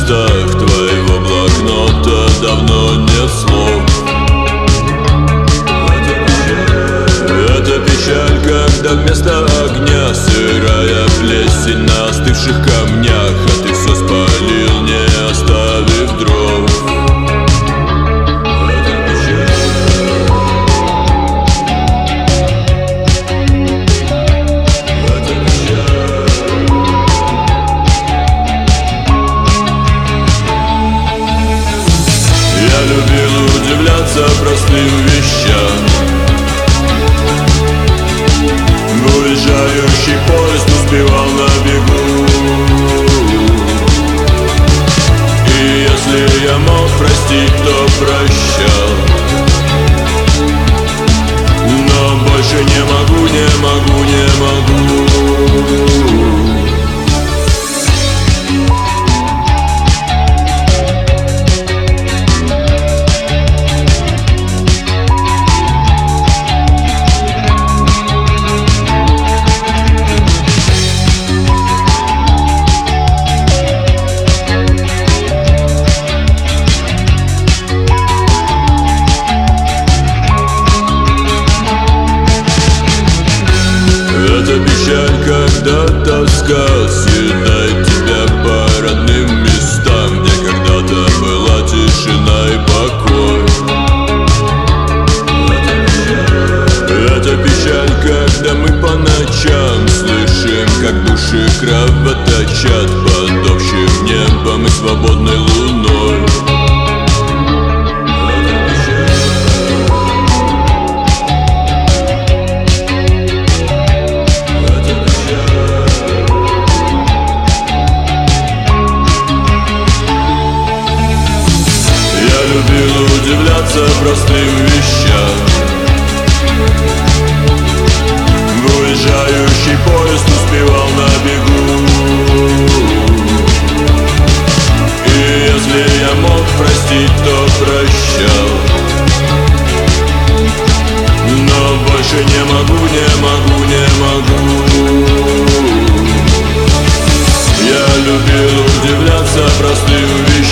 листах твоего блокнота давно нет слов. Это печаль, когда вместо огня сырая плесень на остывших камнях, а ты все спалил, не оставив дров. Я любил удивляться простым вещам. Уезжающий поезд успевал на бегу. И если я мог простить, то прощал. Но больше не могу, не могу, не могу. Это печаль, когда тоска съедает тебя по родным местам, где когда-то была тишина и покой. Это печаль, когда мы по ночам слышим, как души кровоточат под общим небом и свободной луной. Любил удивляться простым вещам. Уезжающий поезд успевал на бегу. И если я мог простить, то прощал. Но больше не могу, не могу, не могу. Я любил удивляться простым вещам.